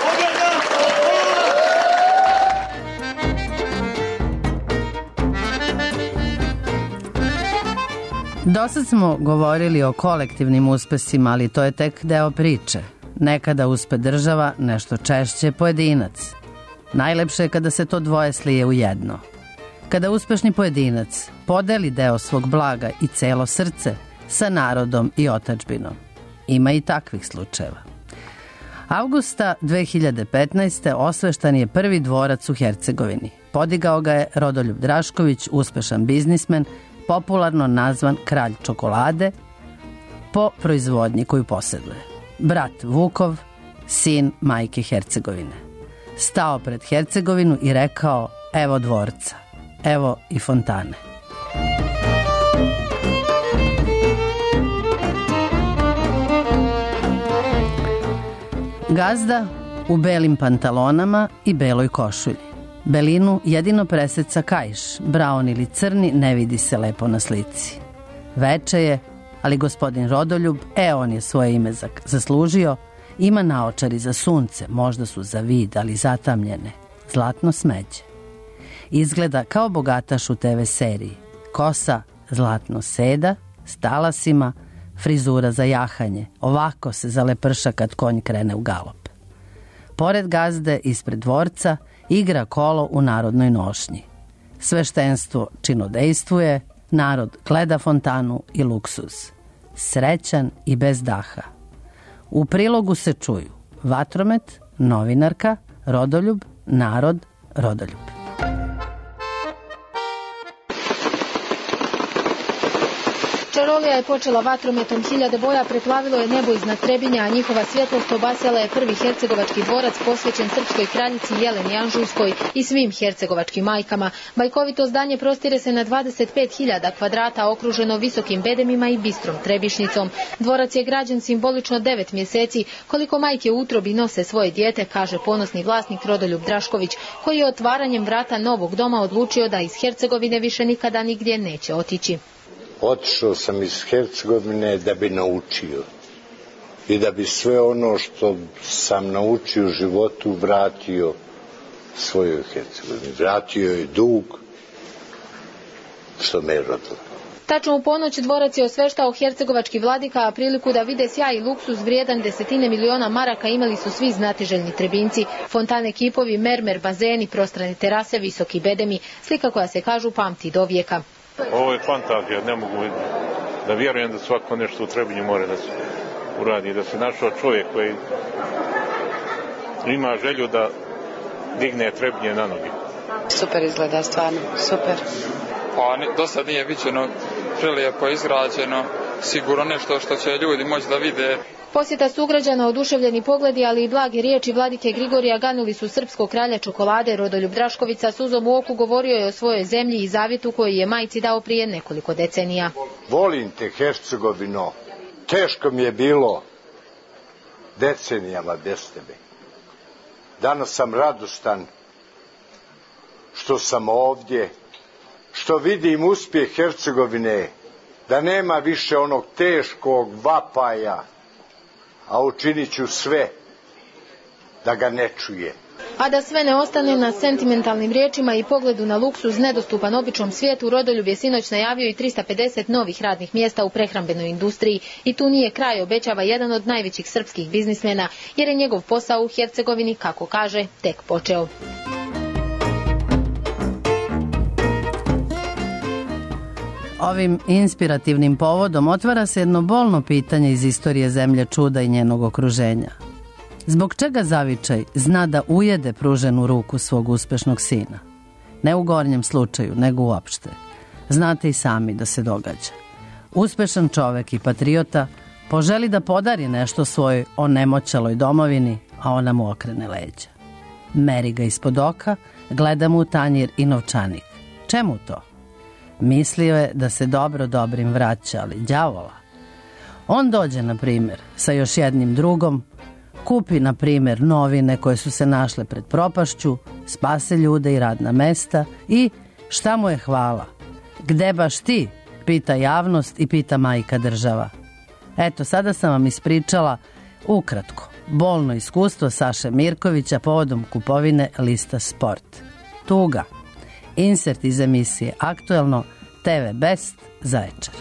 Dosad smo govorili o kolektivnim uspesima, ali to je tek deo priče. Nekada uspe država, nešto češće pojedinac. Najlepše je kada se to dvoje slije u jedno. Kada uspešni pojedinac podeli deo svog blaga i celo srce sa narodom i otadžbinom. Ima i takvih slučajeva. Avgusta 2015. osveštan je prvi dvorac u Hercegovini. Podigao ga je Rodoljub Drašković, uspešan biznismen, popularno nazvan kralj čokolade, po proizvodnji koju posjeduje. Brat Vukov, sin majke Hercegovine. Stao pred Hercegovinu i rekao: evo dvorca, evo i fontane. Gazda u belim pantalonama i beloj košulji. Belinu jedino preseca kaiš, braun ili crni, ne vidi se lepo na slici. Veče je, ali gospodin Rodoljub, on je svoje ime zaslužio, ima naočari za sunce, možda su za vid, ali zatamljene, zlatno smeđe. Izgleda kao bogataš u TV seriji. Kosa zlatno seda, s talasima, frizura za jahanje. Ovako se zaleprša kad konj krene u galop. Pored gazde, ispred dvorca, igra kolo u narodnoj nošnji. Sveštenstvo činodejstvuje, narod gleda fontanu i luksuz. Srećan i bez daha. U prilogu se čuju vatromet, novinarka, Rodoljub, narod, Rodoljub. Čarolija je počela vatrometom, hiljade boja preplavilo je nebo iznad Trebinja, a njihova svjetlost obasjala je prvi hercegovački dvorac posvećen srpskoj kraljici Jeleni Anžujskoj i svim hercegovačkim majkama. Bajkovito zdanje prostire se na 25.000 kvadrata, okruženo visokim bedemima i bistrom trebišnicom. Dvorac je građen simbolično 9 mjeseci, koliko majke u utrobi nose svoje dijete, kaže ponosni vlasnik Rodoljub Drašković, koji je otvaranjem vrata novog doma odlučio da iz Hercegovine više nikada nigdje neće otići. Otišao sam iz Hercegovine da bi naučio i da bi sve ono što sam naučio u životu vratio svojoj Hercegovini. Vratio je dug što me je rodilo. Tačno u ponoć dvorac je osveštao hercegovački vladika, a priliku da vide sjaj i luksuz vrijedan desetine miliona maraka imali su svi znatiželjni Trebinci. Fontane, kipovi, mermer, bazeni, prostrane terase, visoki bedemi, slika koja se kažu pamti do vijeka. Ovo je fantazija, ne mogu da vjerujem da svako nešto u Trebinju mora da se uradi, da se našao čovjek koji ima želju da digne Trebinje na noge. Super izgleda, stvarno, super. Pa do sad nije viđeno, prelijepo izgrađeno, sigurno nešto što će ljudi moći da vide. Posjeta sugrađana, oduševljeni pogledi, ali i blage riječi vladike Grigorija ganuli su srpskog kralja čokolade. Rodoljub Drašković sa suzom u oku govorio je o svojoj zemlji i zavjetu koji je majci dao prije nekoliko decenija. Volim te, Hercegovino, teško mi je bilo decenijama bez tebe. Danas sam radostan što sam ovdje, što vidim uspjeh Hercegovine, da nema više onog teškog vapaja, a učinit ću sve da ga ne čuje. A da sve ne ostane na sentimentalnim riječima i pogledu na luksuz nedostupan običnom svijetu, Rodoljub je sinoć najavio i 350 novih radnih mjesta u prehrambenoj industriji. I tu nije kraj, obećava jedan od najvećih srpskih biznismena, jer je njegov posao u Hercegovini, kako kaže, tek počeo. Ovim inspirativnim povodom otvara se jedno bolno pitanje iz istorije zemlje čuda i njenog okruženja. Zbog čega zavičaj zna da ujede pruženu ruku svog uspešnog sina? Ne u gornjem slučaju, nego uopšte. Znate i sami da se događa. Uspešan čovek i patriota poželi da podari nešto svojoj onemoćaloj domovini, a ona mu okrene leđa. Meri ga ispod oka, gleda mu u tanjir i novčanik. Čemu to? Mislio je da se dobro dobrim vraća, ali đavola. On dođe, na primjer, sa još jednim drugom, Kupi, na primjer, novine koje su se našle pred propašću, spase ljude i radna mesta i šta mu je hvala? Gde baš ti? Pita javnost i pita majka država. Eto, sada sam vam ispričala ukratko bolno iskustvo Saše Mirkovića povodom kupovine lista Sport. Tuga. Insert iz emisije Aktuelno, TV Best, Zaječar.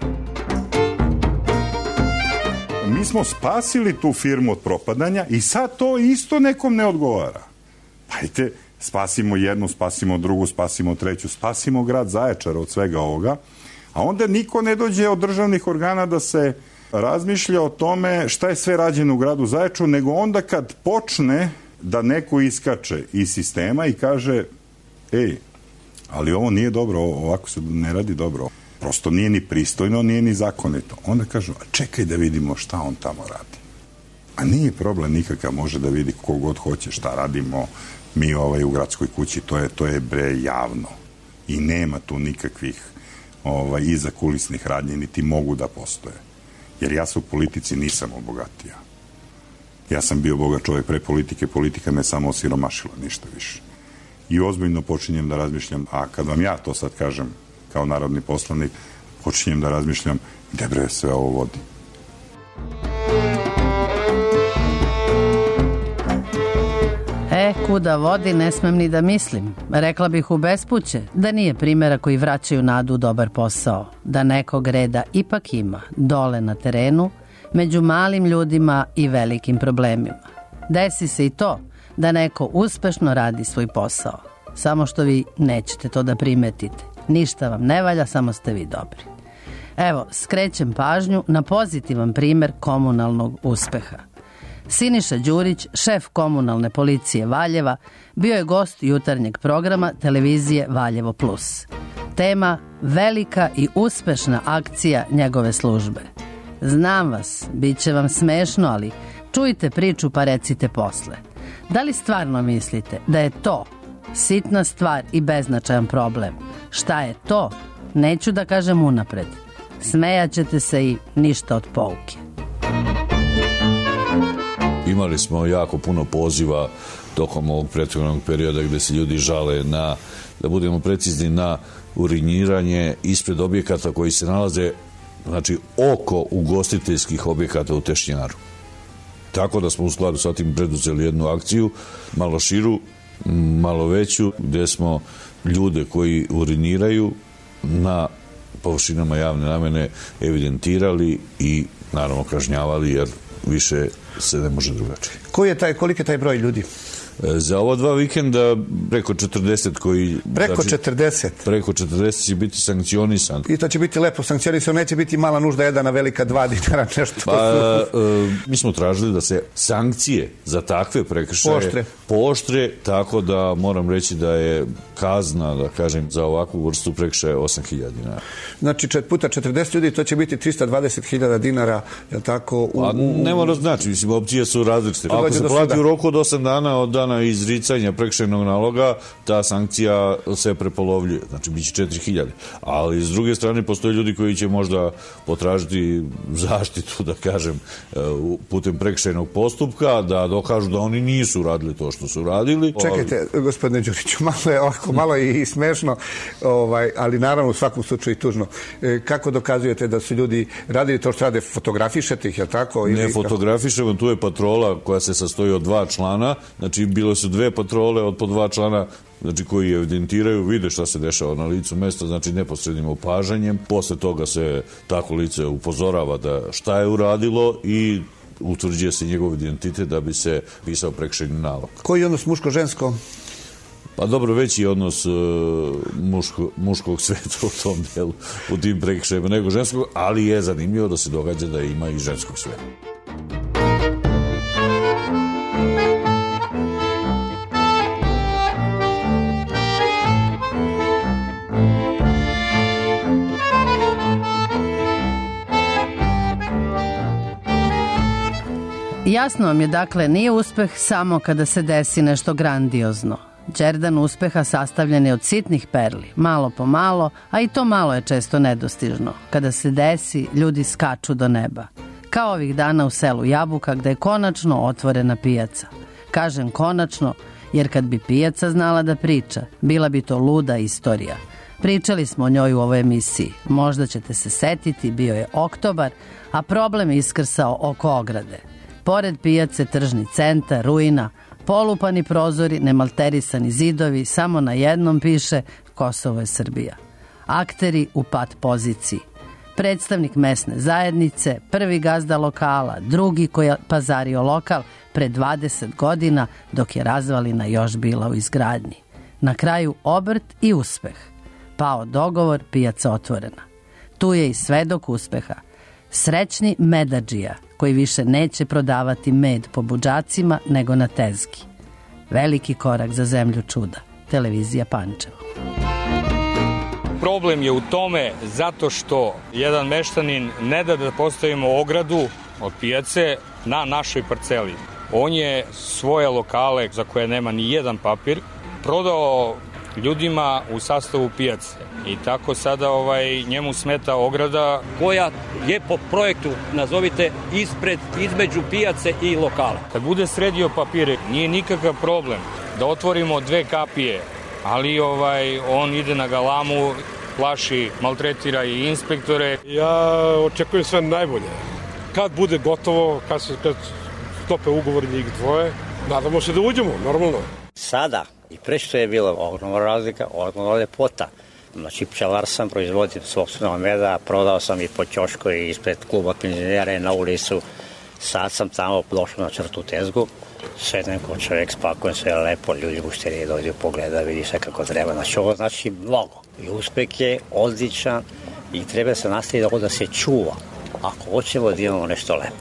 Mi smo spasili tu firmu od propadanja i sad to isto nekom ne odgovara. Hajde, spasimo jednu, spasimo drugu, spasimo treću, spasimo grad Zaječar od svega ovoga, a onda niko ne dođe od državnih organa da se razmišlja o tome šta je sve rađeno u gradu Zaječaru, nego onda kad počne da neko iskače iz sistema i kaže ali ovo nije dobro, ovako se ne radi dobro, prosto nije ni pristojno, nije ni zakonito. Onda kažu, čekaj da vidimo šta on tamo radi. A nije problem nikakav, može da vidi kogod hoće šta radimo mi u gradskoj kući, to je bre javno. I nema tu nikakvih iza kulisnih radnji, niti mogu da postoje. Jer ja se u politici nisam obogatio. Ja sam bio bogat čovjek pre politike, politika me samo osiromašila, ništa više. I ozbiljno počinjem da razmišljam, a kad vam ja to sad kažem kao narodni poslanik, počinjem da razmišljam gde bre sve ovo vodi. Kuda vodi ne smem ni da mislim. Rekla bih u bespuće da nije primjera koji vraćaju nadu u dobar posao, da nekog reda ipak ima dole na terenu, među malim ljudima i velikim problemima. Desi se i to da neko uspešno radi svoj posao, samo što vi nećete to da primetite. Ništa vam ne valja, samo ste vi dobri. Evo, skrećem pažnju na pozitivan primjer komunalnog uspeha. Siniša Đurić, šef komunalne policije Valjeva, bio je gost jutarnjeg programa televizije Valjevo Plus. Tema velika i uspešna akcija njegove službe. Znam vas, bit će vam smešno, ali čujte priču pa recite posle. Da li stvarno mislite da je to sitna stvar i beznačajan problem? Šta je to? Neću da kažem unapred. Smejaćete se i ništa od pouke. Imali smo jako puno poziva tokom ovog prethodnog perioda gde se ljudi žale na, da budemo precizni, na uriniranje ispred objekata koji se nalaze, znači, oko ugostiteljskih objekata u Tešnjaru. Tako da smo u skladu sa tim preduzeli jednu akciju, malo širu, malo veću, gde smo ljude koji uriniraju na površinama javne namene evidentirali i naravno kažnjavali, jer više se ne može drugačije. Koliki je taj broj ljudi? Za ova 2 vikenda preko 40 koji... Preko 40? Preko 40 će biti sankcionisan. I to će biti lepo sankcionisan, neće biti mala nužda jedana velika 2 dinara, nešto. Mi smo tražili da se sankcije za takve prekršaje pooštre, tako da moram reći da je kazna, da kažem, za ovakvu vrstu prekršaja 8.000 dinara. Znači, puta 40 ljudi, to će biti 320.000 dinara, je li tako? Ne mora znači, mislim, opcije su različite. Ako se plati u roku od 8 dana od dana izricanja prekršajnog naloga, ta sankcija se prepolovljuje, znači bit će 4.000. Ali s druge strane postoje ljudi koji će možda potražiti zaštitu, da kažem, putem prekršajnog postupka, da dokažu da oni nisu radili to što su radili. Čekajte, gospodine Đuriću, malo je i smešno, ali naravno u svakom slučaju i tužno. Kako dokazujete da su ljudi radili to što rade? Fotografišete ih, je li tako? Ne fotografišemo, tu je patrola koja se sastoji od 2 člana, znači bilo su 2 patrole od po 2 člana, znači koji evidentiraju, vide šta se dešava na licu mesta, znači neposrednim opažanjem. Posle toga se tako lice upozorava da šta je uradilo i utvrđuje se njegov identitet da bi se pisao prekršajni nalog. Koji je odnos muško-žensko? Pa dobro, veći je odnos muškog sveta u tom delu, u tim prekršajima nego ženskog, ali je zanimljivo da se događa da ima i ženskog sveta. Jasno vam je, dakle, nije uspeh samo kada se desi nešto grandiozno. Đerdan uspeha sastavljen je od sitnih perli, malo po malo, a i to malo je često nedostižno. Kada se desi, ljudi skaču do neba. Kao ovih dana u selu Jabuka gde je konačno otvorena pijaca. Kažem konačno, jer kad bi pijaca znala da priča, bila bi to luda istorija. Pričali smo o njoj u ovoj emisiji. Možda ćete se setiti, bio je oktobar, a problem je iskrsao oko ograde. Pored pijace tržni centar, ruina, polupani prozori, nemalterisani zidovi, samo na jednom piše Kosovo je Srbija. Akteri u pat poziciji. Predstavnik mesne zajednice, prvi gazda lokala, drugi koji je pazario lokal pre 20 godina dok je razvalina još bila u izgradnji. Na kraju obrt i uspeh. Pao dogovor, pijaca otvorena. Tu je i svedok uspeha. Srećni medadžija koji više neće prodavati med po budžacima nego na tezgi. Veliki korak za zemlju čuda. Televizija Pančevo. Problem je u tome zato što jedan meštanin ne da postavimo ogradu od pijace na našoj parceli. On je svoje lokale za koje nema ni jedan papir prodao ljudima u sastavu pijace i tako sada njemu smeta ograda koja je po projektu, nazovite, između pijace i lokala. Kad bude sredio papire, nije nikakav problem da otvorimo 2 kapije, ali on ide na galamu, plaši, maltretira i inspektore. Ja očekujem sve najbolje. Kad bude gotovo, kad stope ugovor njih dvoje, nadamo se da uđemo, normalno. Sada i pre što je bila ogromna razlika, ogromna lepota. Znači, pčelar sam, proizvodim sopstvenog meda, prodao sam i po ćošku i ispred kluba penzionera i na ulicu. Sad sam tamo došao na črtu tezgu, sedem ko čovjek, spakujem sve lepo, ljudi gušterije dođu pogleda, vidi sve kako treba. Znači, ovo znači mnogo. I uspeh je odličan i treba se nastaviti ovo da se čuva, ako hoćemo da imamo nešto lepo.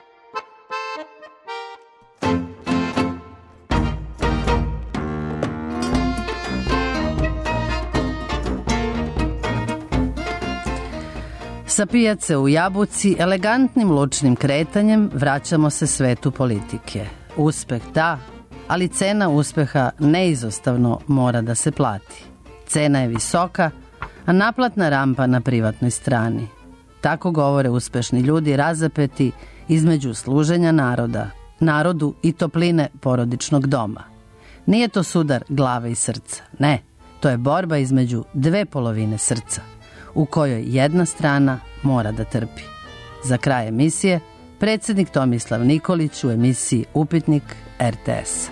Sa pijace u Jabuci, elegantnim lučnim kretanjem vraćamo se svetu politike. Uspeh da, ali cena uspeha neizostavno mora da se plati. Cena je visoka, a naplatna rampa na privatnoj strani. Tako govore uspešni ljudi razapeti između služenja narodu i topline porodičnog doma. Nije to sudar glave i srca, ne, to je borba između 2 polovine srca, u kojoj jedna strana mora da trpi. Za kraj emisije, predsjednik Tomislav Nikolić u emisiji Upitnik RTS.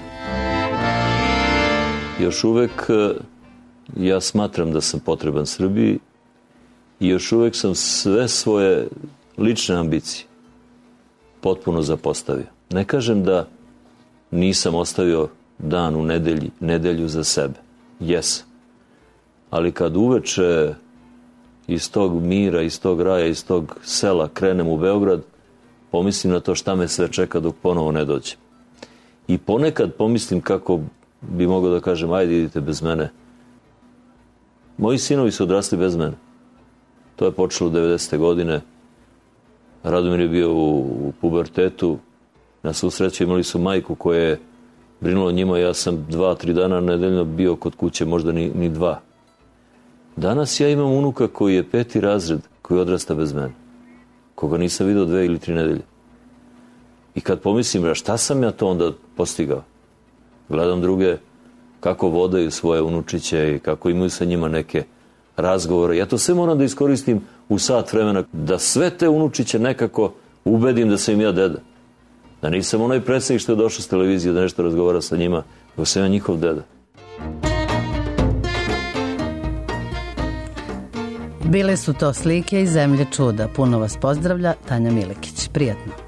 Još uvek ja smatram da sam potreban Srbiji i još uvek sam sve svoje lične ambicije potpuno zapostavio. Ne kažem da nisam ostavio dan u nedelju za sebe. Jesam. Ali kad uveče iz tog mira, iz tog raja, iz tog sela krenem u Beograd, pomislim na to šta me sve čeka dok ponovo ne dođem. I ponekad pomislim kako bi mogao da kažem, ajde idite bez mene. Moji sinovi su odrasli bez mene. To je počelo 90. godine. Radomir je bio u pubertetu. Na svu sreću imali su majku koja je brinula o njima. Ja sam 2-3 dana nedeljno bio kod kuće, možda ni 2. Danas ja imam unuka koji je 5. razred, koji odrasta bez mene. Koga nisam vidio 2 ili 3 nedelje. I kad pomislim, šta sam ja to onda postigao? Gledam druge kako vodaju svoje unučiće i kako imaju sa njima neke razgovore. Ja to sve moram da iskoristim u sat vremena, da sve te unučiće nekako ubedim da sam im ja deda. Da nisam onaj predsjednik što je došao s televizije da nešto razgovara sa njima, nego sam ja njihov deda. Bile su to slike iz zemlje čuda. Puno vas pozdravlja Tanja Milekić. Prijatno.